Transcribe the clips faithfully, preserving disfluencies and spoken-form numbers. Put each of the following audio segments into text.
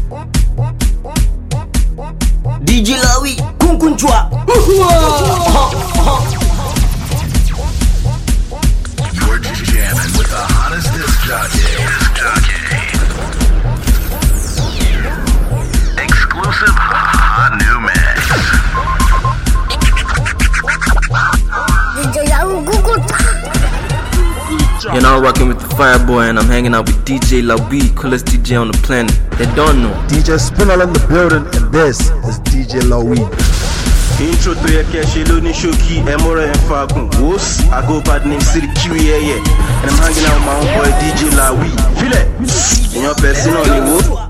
D J Lawi, Kunkunchwa. You're just jamming with the hottest disc jockey. Exclusive hot new mix. D J Lawi, Kunkunchwa. You're now rocking with the Fireboy, and I'm hanging out with D J Lawi, coolest D J on the planet. They don't know. D J Spinal in the building, and this is D J Lawi. Intro to your cash, Loni Shoki, Emora and Falcon. Wos, I go by the name City Q E A, and I'm hanging out with my own boy D J Lawi. Feel it? In your person on the wood.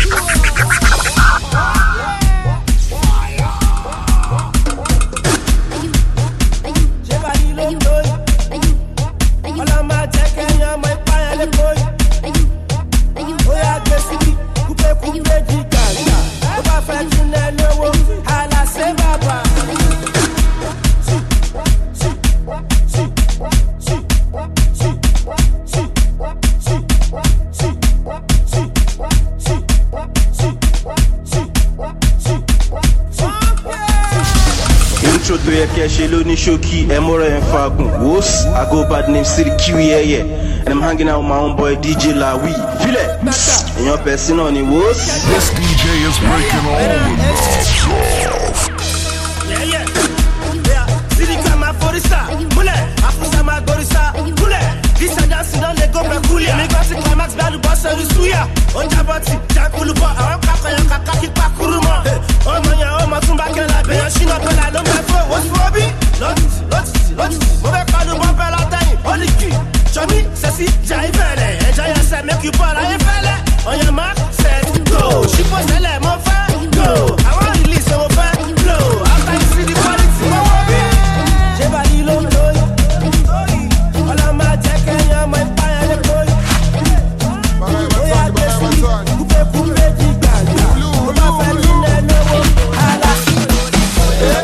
Intro to your cash, Loni Shoki, Emora and Falcon. Wos, I go by the name City Q E A, and I'm hanging out with my own boy D J Lawi. Feel it? In your person on the Wos. This D J is breaking all the knobs. Yeah, yeah. Yeah. City Kama Forista, Mule, Afusama Gorista, Mule. This and that, sit down, they go back, Kulia. Make us a climax, Balu Bassa, Suya. On Jabati, Jakuluba, Arakaka, Kakaki, Pakuruma. Oh, Maya, oh, Matumba, Kela, Shina, Pela, no matter what's Robbie. Lotus, Lotus, Lotus, Mobile, Mobile, Tiny, Holy Key. Johnny, Sassy, Jaivele, enjoy yourself, make you part of fella. On your mark, set, go. She was a lemon fan, go. I want to release some fan, blow. After you see the quality, no worry. Jebali, low, low. All of my jack and your my fire, the boy. Oh, yeah, guess we, who pay for magic, who my family, no one. I like it.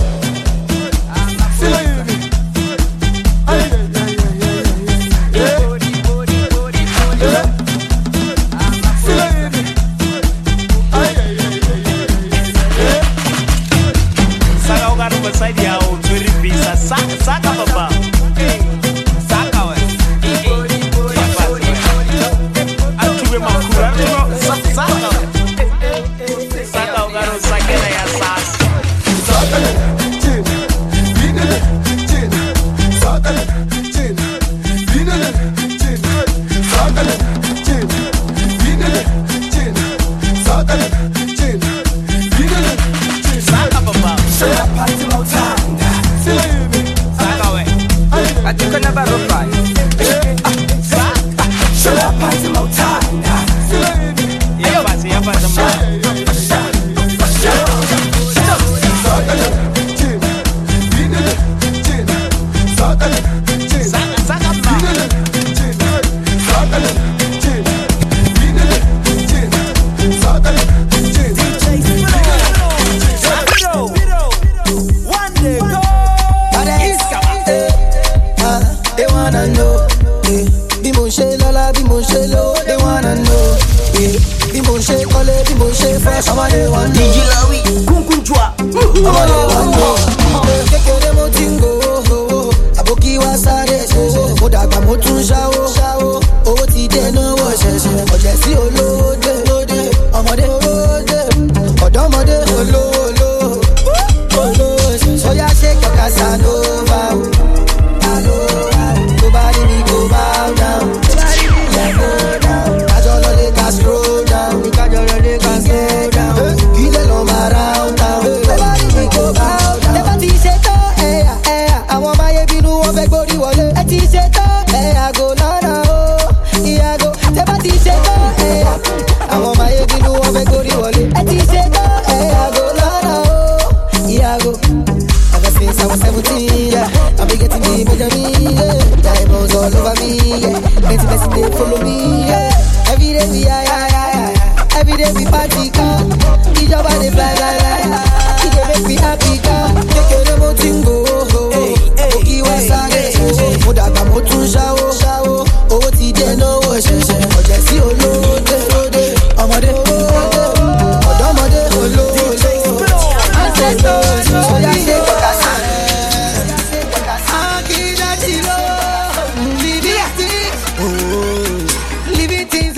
D J Lawi, Kunkunchwa. Kekere mo tingo, aboki wa sare ṣẹṣẹ, mo dàgbà mo tún ṣáwó, owó ti dé náwó ṣẹṣẹ, ọ̀jẹ̀ sí olóde, ọmọdé olóde, ọ̀dọ́mọdé olólo, ó yá ṣe kẹ̀kẹ́ sanova, tó bá rí mi kò bow down, let go down, kájọ lọ lè ká slow down, kájọ lọ lè ká slow down, kílẹ̀ lọ máa round down, tó bá rí mi kò bow down. Tẹ́fà ti ṣe tán ẹ̀yà ẹ̀yà, àwọn máyé bínú wọn fẹ́ gbórí wọlé. Ẹ ti ṣe tán ẹ̀yà gò lọ́nà o, ìyàgò. Tẹ́fà ti ṣe tán ẹ̀yà, àwọn máyé bínú wọn fẹ́ gbórí wọlé. Ẹ ti ṣe tán ẹ̀yà gò lọ́nà o, ìyàgò. Ever since I was seventeen.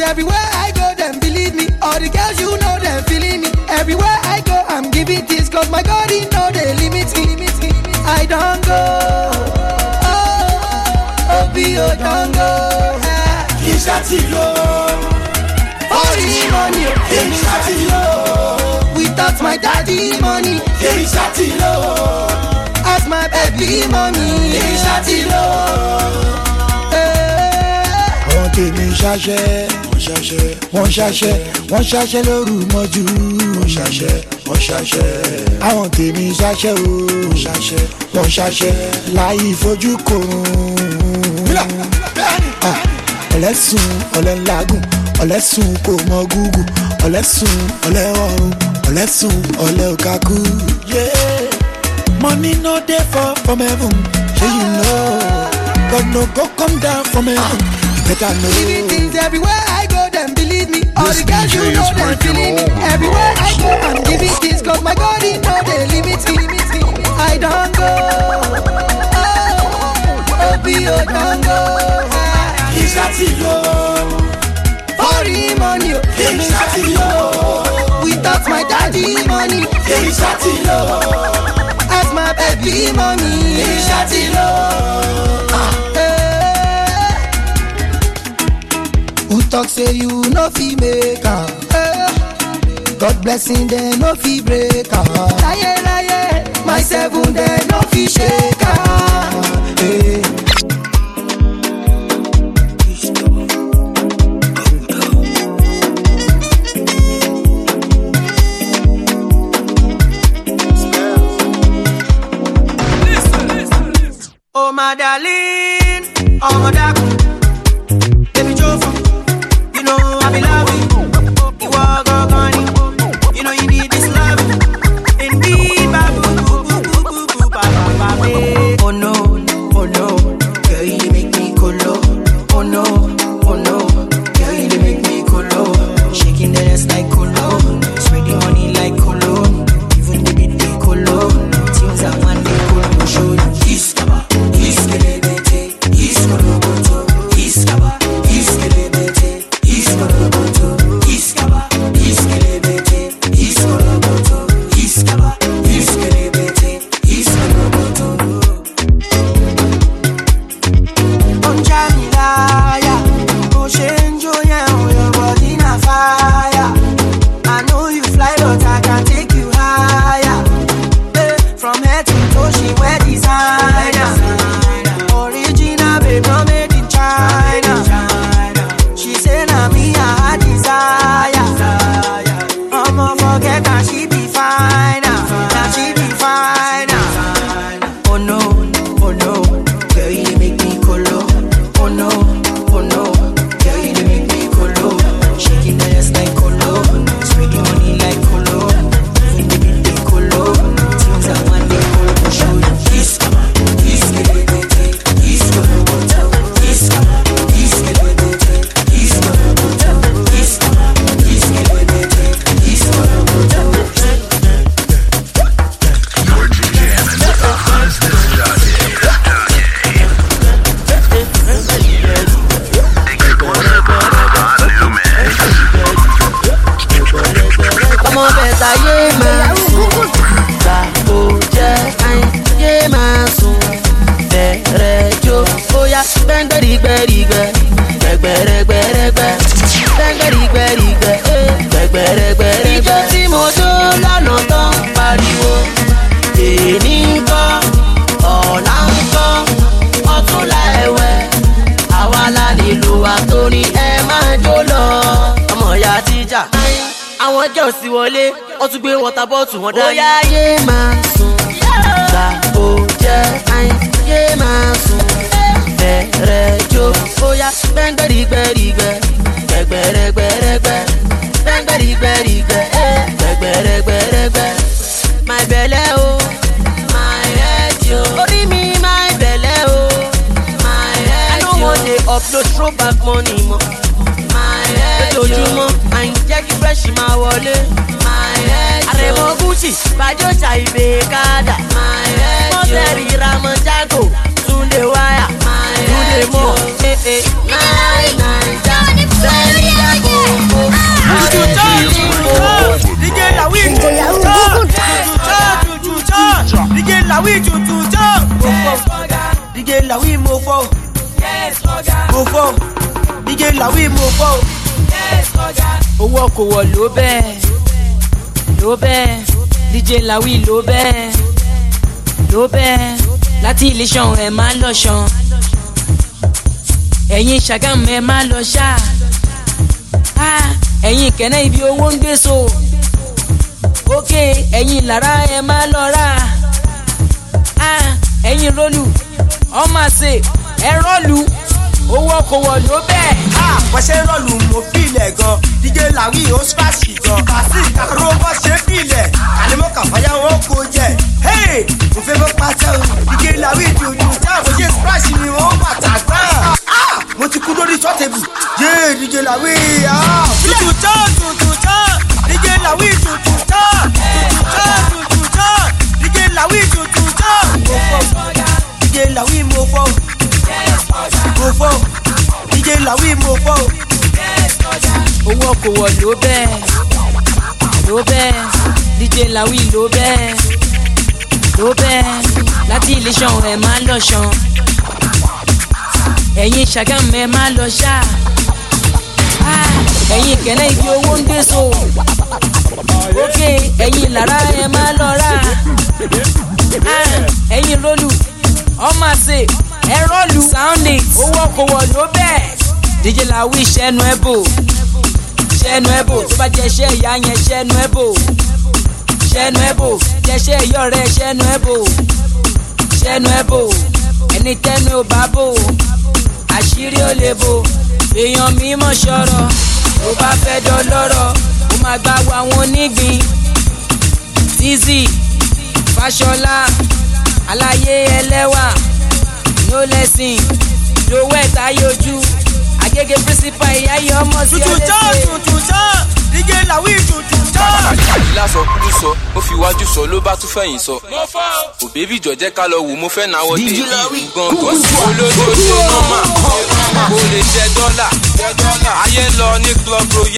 everywhere I go, them believe me. All the girls you know, them feeling me. Everywhere I go, I'm giving this, cause my God, he know they limit me. I don't go, oh, oh, be oh, don't go. He's a tilo. For the money, He's a tilo. without my daddy money. He's a tilo. As my baby mommy. He's a tilo. Àwọn tèmi ṣaṣẹ́ wọ́n ṣaṣẹ́ wọ́n ṣaṣẹ́ wọ́n ṣaṣẹ́ lóru mọ́jú wọ́n ṣaṣẹ́ wọ́n ṣaṣẹ́ àwọn tèmi ṣaṣẹ́ o wọ́n ṣaṣẹ́ wọ́n ṣaṣẹ́ láì fojú korun. ọ̀lẹ́sùn ọ̀lẹ́lágùn ọ̀lẹ́sùn kò mọ gúgù ọ̀lẹ́sùn ọ̀lẹ́wọ̀run ọ̀lẹ́sùn ọ̀lẹ́òkàkú. Money no dey fall from heaven, shey you know. God no go come down from heaven. Better know. Living things everywhere I go, them believe me. All the girls you know, them feeling me. Everywhere I go, I'm giving this, cause my God, he know they limit me. I don't go, oh, oh, be oh, don't go. He's a tilo. For the money, He's a tilo. without my daddy money. He's a tilo. As my baby mommy. He's a tilo. Who talk say you no fi make am? God blessing them no fi break am. Laye laye, my seven them no fi shake am. Hey. Oh my darling, oh my darling, baby Jofa. You know I be loving you, are gone. You know you need this love. Indeed, babu, boo, boo, boo, boo, boo, ba, ba, ba, ba. Oh no, oh no, girl you make me colo. Oh no, oh no, girl you make me colo. Shaking the ass like colo, spreading money like colo. Even the beat they colo. Tunes that one they colo. Show you this kaba, this kelebete, this koloboto, this kaba, this kelebete. Iskoloboto, iskaba, iskelebete, iskoloboto, iskaba, iskelebete, iskoloboto. On Jamilaya, Oshenjo, yeah, your body na fire. I know you fly, but I can take you higher. Eh, from head to toe, she wear designer. Original, babe, not made in China. She say na me I desire. I'ma forget that she be fine. Now she be fine. Oh no, oh no, girl you make me colo. Oh no, oh no, girl you make me colo. Shaking the ass like colo, spreading money like colo. Even the beat they colo, tunes that one they colo. Show you this kama, this kelebete, this koloboto, this kama, this kelebete, this koloboto, this kama, this kelebete, this koloboto. You're jamming with the hottest disc exclusive hot new mix. Ọmọ bẹ̀ta yé máa sùn, gbà ó jẹ́ àyìn yé máa sùn, bẹ̀rẹ̀ jó, bóyá gbẹ́ngbẹ́rìgbẹ́rìgbẹ́, gbẹ̀gbẹ̀rẹ̀gbẹ̀rẹ̀gbẹ́, gbẹ́ngbẹ́rìgbẹ́rìgbẹ́, gbẹ̀gbẹ̀rẹ̀gbẹ̀rẹ̀gbẹ́. Ijó tí mo jó lọ́nà tán pariwo, èní ń kọ́, ọ̀la ń kọ́, ọ̀túnla ẹ̀wẹ̀, àwa la nílò àtòrí ẹ máa jó lọ. Ọmọ ìyá tíjà, àwọn jẹ́ òsì wọlé, wọ́n tún gbé wọ́tà bọ́ọ̀tù wọn dání. Ó yá yé máa sùn, gbà ó jẹ́ àyìn yé máa sùn, bẹ̀rẹ̀ jó, ó yá gbẹ́ngbẹ́rìgbẹ́rìgbẹ́, gbẹ̀gbẹ̀rẹ̀gbẹ̀rẹ̀gbẹ́, gbẹ́ngbẹ́rìgbẹ́rìgbẹ́, gbẹ̀gbẹ̀rẹ̀gbẹ̀rẹ̀gbẹ́. My belle o, my head yo, orí mi my belle o, my head yo. I no wan dey upload throwback money mọ́, my head yo. Lójoojúmọ́, àyìn jẹ́ kí fresh máa wọlé, my head yo. Àrẹ̀mọ Gucci, Bàjọ́jà ìbè kádà, my head yo. Mọ́sẹ̀rì Ramọ Jago, Túndé wáyà, my head yo. Túndé mọ́, eh eh, nine nine ja, sẹ́ni jago. Lawi mo fọ́ o. owó kò wọ̀ ló bẹ́ẹ̀ ló bẹ́ẹ̀ D J Lawi ló bẹ́ẹ̀ ló bẹ́ẹ̀ láti ilé ṣan ẹ̀ máa lọ ṣan ẹ̀yin Ṣàgámù ẹ̀ máa lọ ṣá ẹ̀yin Kẹ̀nẹ́ ibi owó ń gbé so ókè ẹ̀yin Ìlara ẹ̀ máa lọ rà ẹ̀yin Rólù ọmọ àṣẹ ẹ̀ rọ́ọ̀lù owó kò wọ̀ ló bẹ́ẹ̀. wọ́n ṣe rọ́ọ̀lù mo fílẹ̀ gan D J Lawi ó spáṣì gan kàsí kàró bọ́ ṣe fílẹ̀ àlẹ́mọ́ kàfáyà wọn kò jẹ mo fẹ́ fẹ́ pàṣẹ o D J Lawi dùdù jáàbò ṣe spáṣì ni wọ́n bàtà gbọ́n mo ti kú lórí ṣọ́tẹ̀bù yé D J Lawi tutù tán tutù tán D J Lawi tutù tán tutù tán tutù tán D J Lawi tutù tán mo fọ́ D J Lawi mo fọ́ mo fọ́ D J Lawi mo fọ́ owó kò wọ̀ ló bẹ́ẹ̀ ló bẹ́ẹ̀ D J Lawi ló bẹ́ẹ̀ ló bẹ́ẹ̀ láti ilé ṣan ẹ̀ máa lọ ṣan ẹ̀yin Ṣàgámù ẹ̀ máa lọ ṣá ẹ̀yin Kẹ̀nẹ́ ibi owó ń gbé so ókè ẹ̀yin Ìlara ẹ̀ máa lọ rà ẹ̀yin Rólù ọmọ àṣẹ ẹ̀ rọ́ọ̀lù sound it owó kò wọ̀ ló bẹ́ẹ̀ D J Lawi ṣẹ́nu ẹ̀ bò ṣẹ́nu ẹ̀ bò tó bá jẹ́ iṣẹ́ ìyá yẹn ṣẹ́nu ẹ̀ bò ṣẹ́nu ẹ̀ bò jẹ́ṣẹ́ ìyọ́ rẹ̀ ṣẹ́nu ẹ̀ bò ṣẹ́nu ẹ̀ bò ẹni tẹ́nu ò bá bò àṣírí ò lè bò èèyàn mímọ́ ṣọ̀rọ̀ tó bá fẹ́ dọ́lọ́rọ̀ ó máa gbá wa wọn nígbìn Tizzy Fáṣọlá aláyé ẹlẹ́wà no lesson lówó ẹ̀ta yọjú agége principal ìyá yìí ọmọ sí tutù tán tutù tán D J Lawi tutù tán. ìlà sọ kúrú sọ ó fi iwájú sọ ló bá tún fẹ̀yìn sọ. mo fọ́ o. òbí jọ̀jẹ́ ká lọ wò mo fẹ́ náwó dé ibi gangan olódò ṣe nọ́mà kò lè jẹ dọ́là ayé lọ ní club royal.